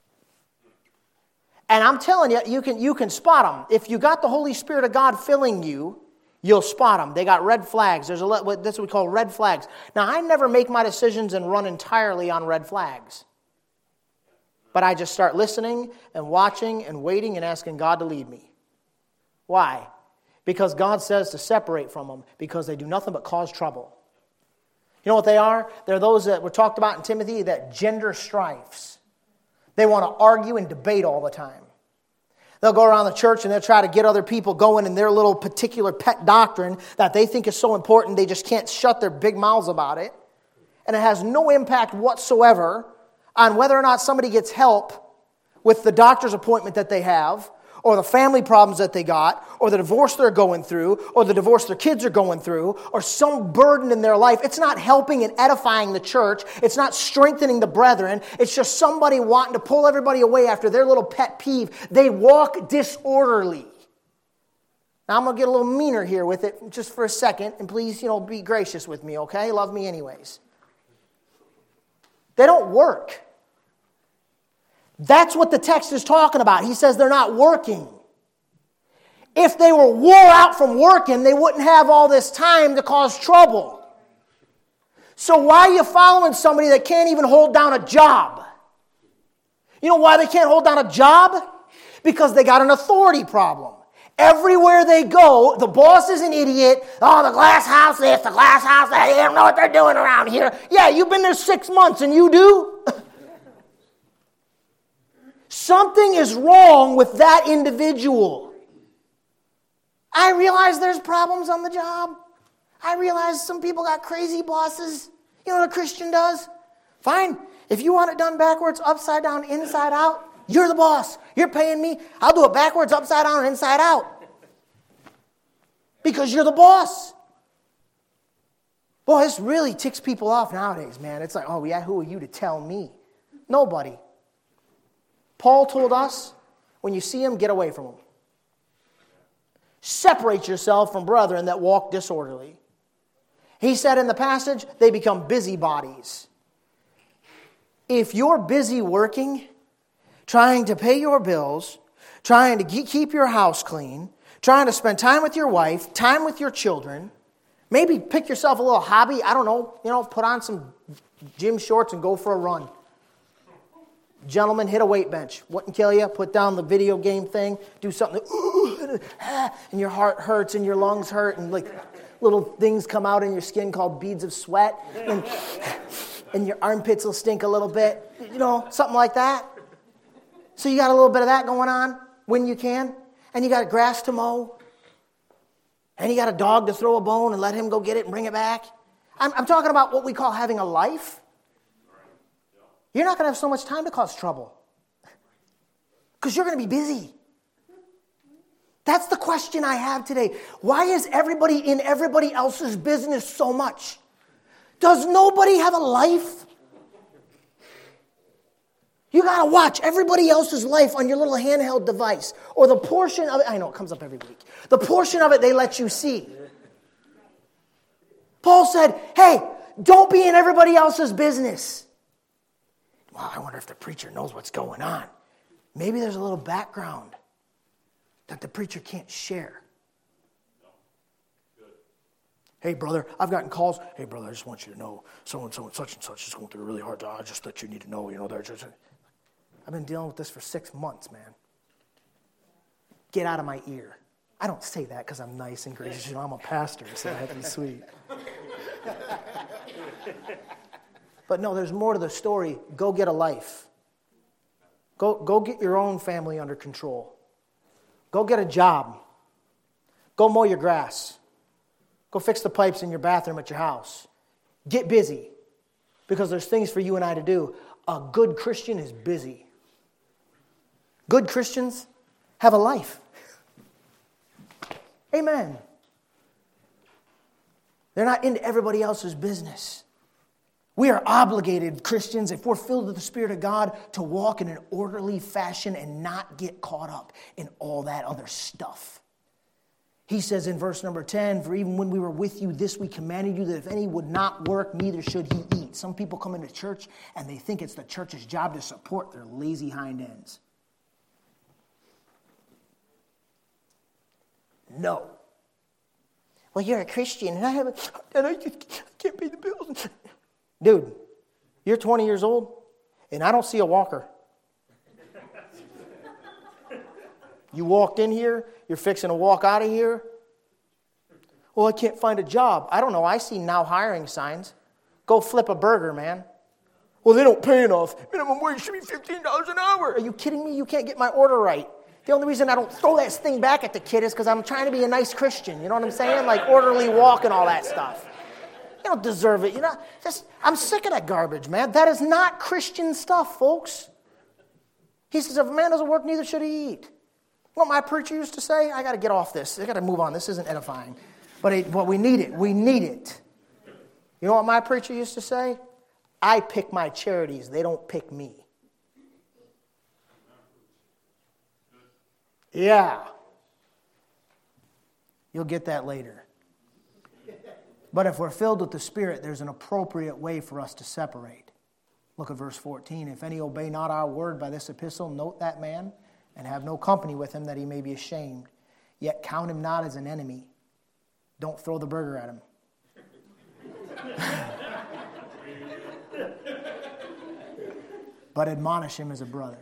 And I'm telling you, you can, you can spot them. If you got the Holy Spirit of God filling you, you'll spot them. They got red flags. There's a that's what we call red flags. Now, I never make my decisions and run entirely on red flags. But I just start listening and watching and waiting and asking God to lead me. Why? Because God says to separate from them because they do nothing but cause trouble. You know what they are? They're those that were talked about in Timothy, that gender strifes. They want to argue and debate all the time. They'll go around the church and they'll try to get other people going in their little particular pet doctrine that they think is so important they just can't shut their big mouths about it. And it has no impact whatsoever on whether or not somebody gets help with the doctor's appointment that they have, or the family problems that they got, or the divorce they're going through, or the divorce their kids are going through, or some burden in their life. It's not helping and edifying the church. It's not strengthening the brethren. It's just somebody wanting to pull everybody away after their little pet peeve. They walk disorderly. Now, I'm going to get a little meaner here with it just for a second, and please, you know, be gracious with me, okay? Love me anyways. They don't work. That's what the text is talking about. He says they're not working. If they were wore out from working, they wouldn't have all this time to cause trouble. So why are you following somebody that can't even hold down a job? You know why they can't hold down a job? Because they got an authority problem. Everywhere they go, the boss is an idiot. Oh, the glass house this, the glass house that. They don't know what they're doing around here. Yeah, you've been there six months and you do? Something is wrong with that individual. I realize there's problems on the job. I realize some people got crazy bosses. You know what a Christian does? Fine. If you want it done backwards, upside down, inside out, you're the boss. You're paying me. I'll do it backwards, upside down, and inside out. Because you're the boss. Boy, this really ticks people off nowadays, man. It's like, oh yeah, who are you to tell me? Nobody. Paul told us, when you see them, get away from them. Separate yourself from brethren that walk disorderly. He said in the passage, they become busybodies. If you're busy working, trying to pay your bills, trying to keep your house clean, trying to spend time with your wife, time with your children, maybe pick yourself a little hobby, I don't know, you know, put on some gym shorts and go for a run. Gentlemen, hit a weight bench. Wouldn't kill you. Put down the video game thing. Do something. And your heart hurts and your lungs hurt. And like little things come out in your skin called beads of sweat. And, and your armpits will stink a little bit. You know, something like that. So you got a little bit of that going on when you can. And you got grass to mow. And you got a dog to throw a bone and let him go get it and bring it back. I'm, I'm talking about what we call having a life. You're not going to have so much time to cause trouble. Because you're going to be busy. That's the question I have today. Why is everybody in everybody else's business so much? Does nobody have a life? You got to watch everybody else's life on your little handheld device. Or the portion of it, I know it comes up every week. The portion of it they let you see. Paul said, hey, don't be in everybody else's business. Well, I wonder if the preacher knows what's going on. Maybe there's a little background that the preacher can't share. Hey, brother, I've gotten calls. Hey, brother, I just want you to know so-and-so and such and such is going through a really hard time. I just thought you need to know, you know, they're just... I've been dealing with this for six months, man. Get out of my ear. I don't say that because I'm nice and gracious. You know, I'm a pastor, so I have to be sweet. But no, there's more to the story. Go get a life. Go, go get your own family under control. Go get a job. Go mow your grass. Go fix the pipes in your bathroom at your house. Get busy. Because there's things for you and I to do. A good Christian is busy. Good Christians have a life. Amen. They're not into everybody else's business. We are obligated, Christians, if we're filled with the Spirit of God, to walk in an orderly fashion and not get caught up in all that other stuff. He says in verse number ten, for even when we were with you, this we commanded you, that if any would not work, neither should he eat. Some people come into church and they think it's the church's job to support their lazy hind ends. No. Well, you're a Christian, and I haven't, and I just can't pay the bills. Dude, you're twenty years old, and I don't see a walker. You walked in here, you're fixing to walk out of here. Well, I can't find a job. I don't know. I see now hiring signs. Go flip a burger, man. Well, they don't pay enough. Minimum wage should be fifteen dollars an hour. Are you kidding me? You can't get my order right. The only reason I don't throw that thing back at the kid is because I'm trying to be a nice Christian. You know what I'm saying? Like orderly walk and all that stuff. You don't deserve it. You know, just I'm sick of that garbage, man. That is not Christian stuff, folks. He says, if a man doesn't work, neither should he eat. What my preacher used to say, I got to get off this. I got to move on. This isn't edifying. But, it, but we need it. We need it. You know what my preacher used to say? I pick my charities. They don't pick me. Yeah. You'll get that later. But if we're filled with the Spirit, there's an appropriate way for us to separate. Look at verse fourteen. If any obey not our word by this epistle, note that man, and have no company with him, that he may be ashamed. Yet count him not as an enemy. Don't throw the burger at him. But admonish him as a brother.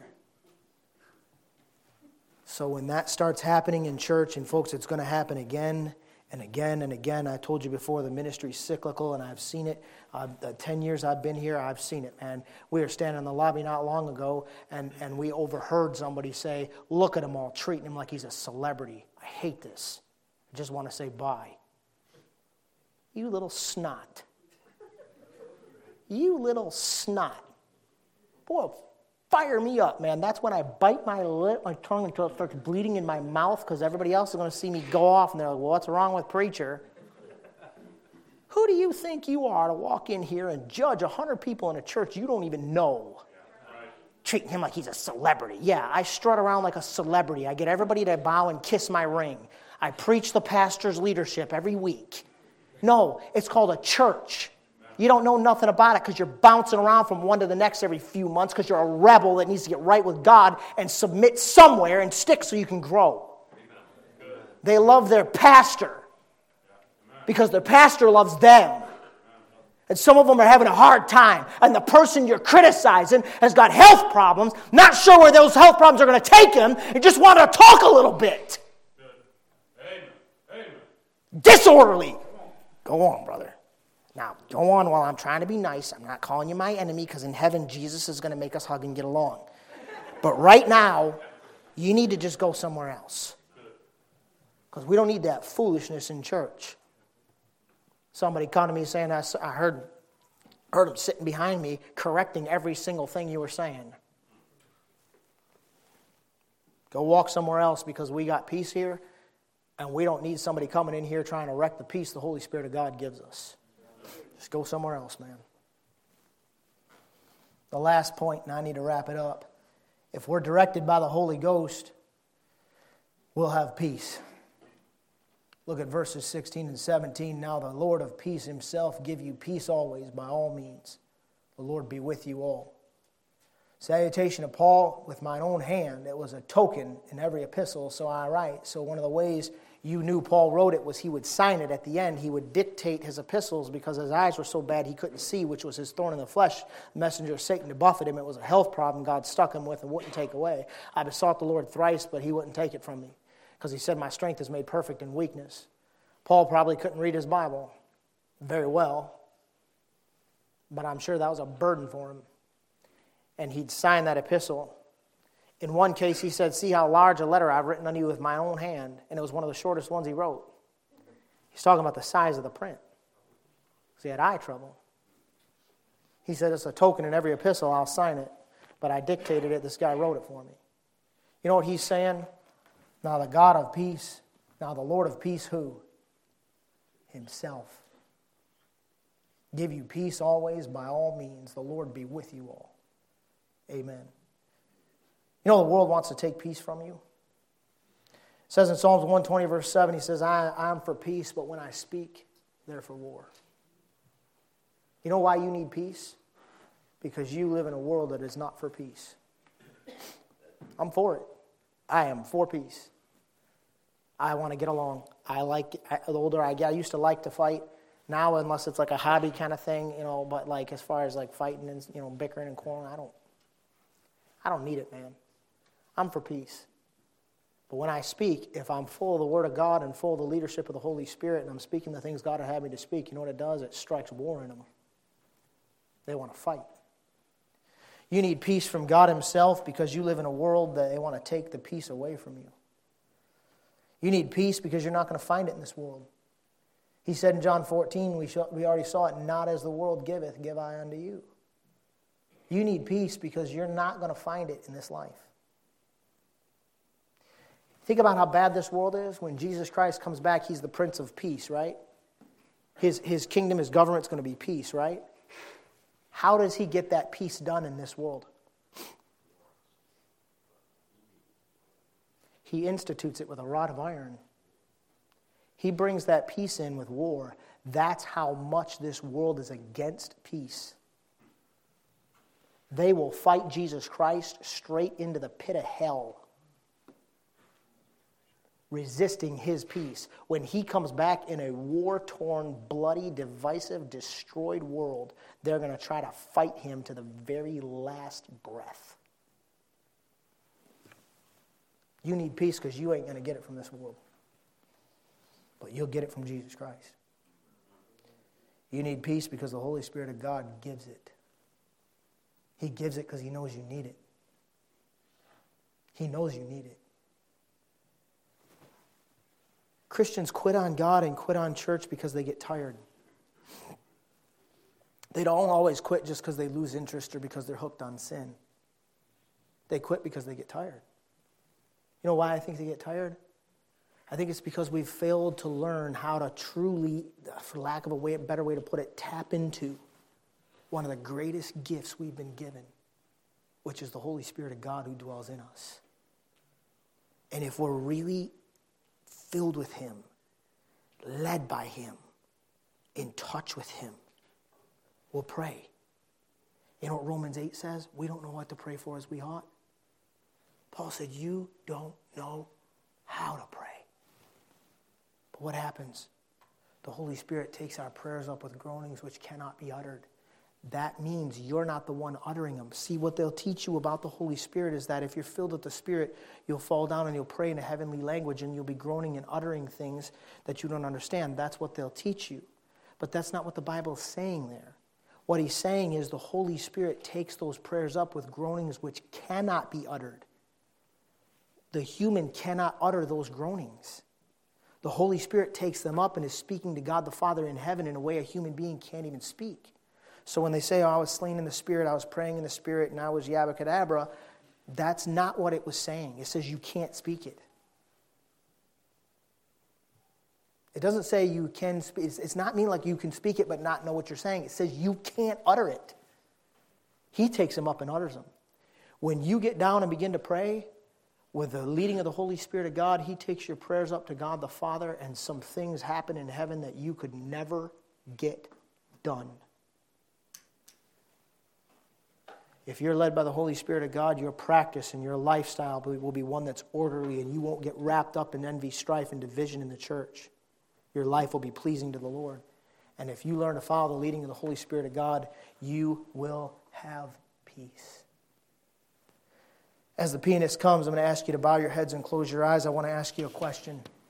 So when that starts happening in church, and folks, it's going to happen again and again and again. I told you before, the ministry's cyclical, and I've seen it. Uh, the ten years I've been here, I've seen it, man. We were standing in the lobby not long ago, and, and we overheard somebody say, look at him all, treating him like he's a celebrity. I hate this. I just want to say bye. You little snot. You little snot. Boy, fire me up, man. That's when I bite my lip, my tongue until it starts bleeding in my mouth because everybody else is going to see me go off and they're like, well, what's wrong with preacher? Who do you think you are to walk in here and judge one hundred people in a church you don't even know? Yeah, right. Treating him like he's a celebrity. Yeah, I strut around like a celebrity. I get everybody to bow and kiss my ring. I preach the pastor's leadership every week. No, it's called a church. You don't know nothing about it because you're bouncing around from one to the next every few months because you're a rebel that needs to get right with God and submit somewhere and stick so you can grow. They love their pastor because their pastor loves them. And some of them are having a hard time. And the person you're criticizing has got health problems, not sure where those health problems are going to take him, and just want to talk a little bit. Disorderly. Go on, brother. Now, go on while I'm trying to be nice. I'm not calling you my enemy because in heaven, Jesus is going to make us hug and get along. But right now, you need to just go somewhere else. Because we don't need that foolishness in church. Somebody come to me saying, I heard, heard him sitting behind me correcting every single thing you were saying. Go walk somewhere else because we got peace here, and we don't need somebody coming in here trying to wreck the peace the Holy Spirit of God gives us. Just go somewhere else, man. The last point, and I need to wrap it up. If we're directed by the Holy Ghost, we'll have peace. Look at verses sixteen and seventeen. Now the Lord of peace himself give you peace always by all means. The Lord be with you all. Salutation of Paul with mine own hand. It was a token in every epistle, so I write. So one of the ways you knew Paul wrote it was he would sign it at the end. He would dictate his epistles because his eyes were so bad he couldn't see, which was his thorn in the flesh. The messenger of Satan to buffet him. It was a health problem God stuck him with and wouldn't take away. I besought the Lord thrice, but he wouldn't take it from me because he said, my strength is made perfect in weakness. Paul probably couldn't read his Bible very well, but I'm sure that was a burden for him. And he'd sign that epistle. In one case, he said, see how large a letter I've written unto you with my own hand. And it was one of the shortest ones he wrote. He's talking about the size of the print. Because he had eye trouble. He said, it's a token in every epistle, I'll sign it. But I dictated it, this guy wrote it for me. You know what he's saying? Now the God of peace, now the Lord of peace, who? Himself. Give you peace always by all means. The Lord be with you all. Amen. You know the world wants to take peace from you. It says in Psalms one twenty, verse seven, he says, I, I am for peace, but when I speak, they're for war. You know why you need peace? Because you live in a world that is not for peace. I'm for it. I am for peace. I want to get along. I like, I, the older I get, I used to like to fight. Now, unless it's like a hobby kind of thing, you know, but like as far as like fighting and, you know, bickering and quarreling, I don't, I don't need it, man. I'm for peace. But when I speak, if I'm full of the Word of God and full of the leadership of the Holy Spirit and I'm speaking the things God has had me to speak, you know what it does? It strikes war in them. They want to fight. You need peace from God Himself because you live in a world that they want to take the peace away from you. You need peace because you're not going to find it in this world. He said in John fourteen, we, sh- we already saw it, not as the world giveth, give I unto you. You need peace because you're not going to find it in this life. Think about how bad this world is. When Jesus Christ comes back, He's the Prince of Peace, right? His, his kingdom, His government's going to be peace, right? How does He get that peace done in this world? He institutes it with a rod of iron. He brings that peace in with war. That's how much this world is against peace. They will fight Jesus Christ straight into the pit of hell, resisting His peace. When He comes back in a war-torn, bloody, divisive, destroyed world, they're going to try to fight Him to the very last breath. You need peace because you ain't going to get it from this world. But you'll get it from Jesus Christ. You need peace because the Holy Spirit of God gives it. He gives it because He knows you need it. He knows you need it. Christians quit on God and quit on church because they get tired. They don't always quit just because they lose interest or because they're hooked on sin. They quit because they get tired. You know why I think they get tired? I think it's because we've failed to learn how to truly, for lack of a way, a better way to put it, tap into one of the greatest gifts we've been given, which is the Holy Spirit of God who dwells in us. And if we're really filled with Him, led by Him, in touch with Him, we'll pray. You know what Romans eight says? We don't know what to pray for as we ought. Paul said, you don't know how to pray. But what happens? The Holy Spirit takes our prayers up with groanings which cannot be uttered. That means you're not the one uttering them. See, what they'll teach you about the Holy Spirit is that if you're filled with the Spirit, you'll fall down and you'll pray in a heavenly language and you'll be groaning and uttering things that you don't understand. That's what they'll teach you. But that's not what the Bible is saying there. What He's saying is the Holy Spirit takes those prayers up with groanings which cannot be uttered. The human cannot utter those groanings. The Holy Spirit takes them up and is speaking to God the Father in heaven in a way a human being can't even speak. So when they say, oh, I was slain in the Spirit, I was praying in the Spirit, and I was yabba cadabra, that's not what it was saying. It says you can't speak it. It doesn't say you can speak. It's, it's not mean like you can speak it but not know what you're saying. It says you can't utter it. He takes them up and utters them. When you get down and begin to pray, with the leading of the Holy Spirit of God, He takes your prayers up to God the Father, and some things happen in heaven that you could never get done. If you're led by the Holy Spirit of God, your practice and your lifestyle will be one that's orderly, and you won't get wrapped up in envy, strife, and division in the church. Your life will be pleasing to the Lord. And if you learn to follow the leading of the Holy Spirit of God, you will have peace. As the pianist comes, I'm going to ask you to bow your heads and close your eyes. I want to ask you a question.